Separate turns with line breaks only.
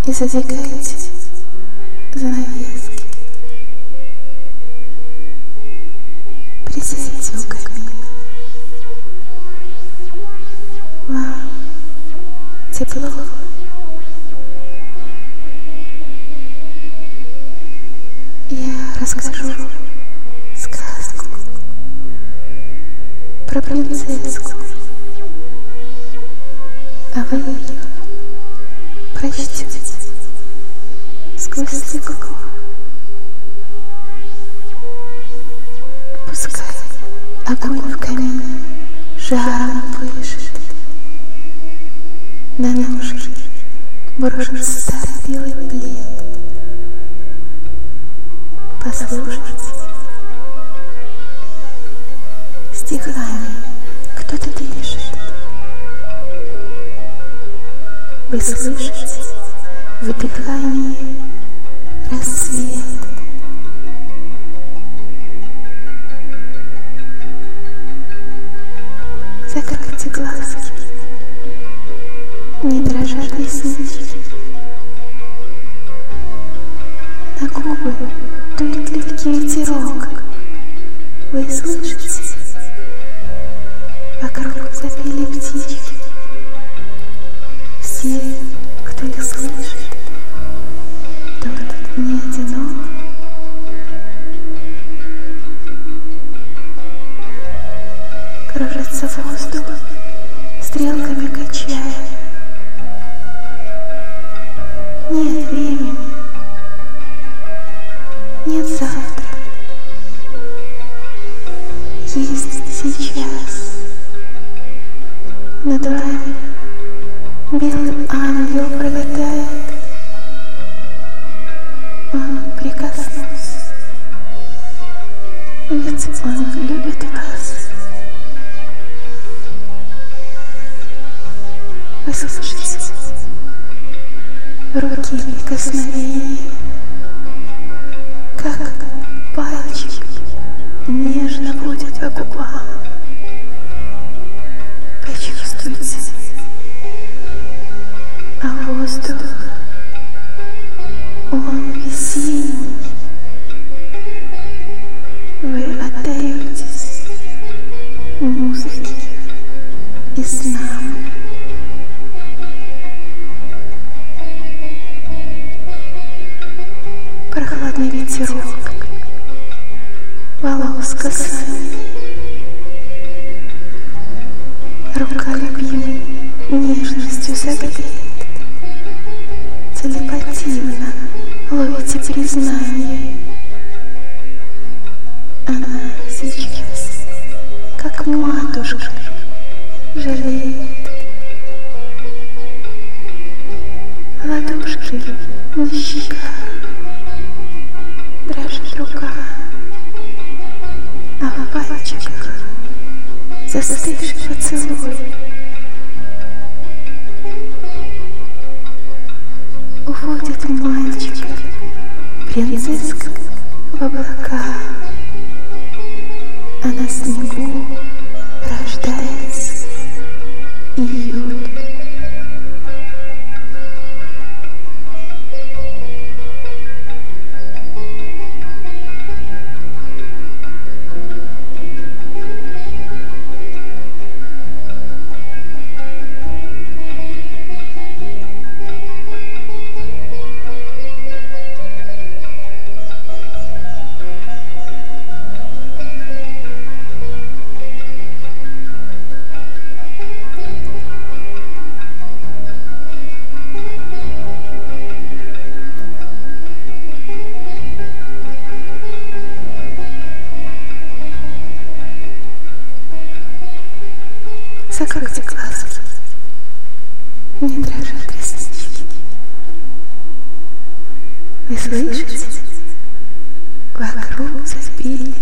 и задвигайте занавески. Присядьте у камина. Вам тепло. Я расскажу сказку про принцесску, а вы ее прочтете сквозь стекло. Пускай огонь в камине жаром пышет, на ножки брошен старый белый плед. Послушайте, стихами кто-то дышит. Вы слышите в дыхании рассвет. Закройте глазки, не дрожат реснички. На губы дует легкий ветерок. Вы слышите? Вокруг запели птички. Все, кто их слышит, тот не одинок. Кружится воздух, стрелками качая. Нет времени, нет завтра, есть сейчас. Над вами белый ангел пролетает. Он прикоснулся, ведь он любит вас. Вы слышите руки прикосновения, как пальчик нежно водит по губам. Почувствуйте, а воздух, он весенний. Вы отдаетесь музыке и снам. Прохладный ветерок волос касается. Рука любимой нежностью согреет. Телепативно ловите признание. Она сейчас, как матушка, жалеет. Ладошкой на щеках дрожит рука, а в пальчиках застывший поцелуй. Уводит мальчика принцесска в облака, а на снегу рождается июль. Закройте глазки, не дрожат реснички. Вы слышите? Вокруг запели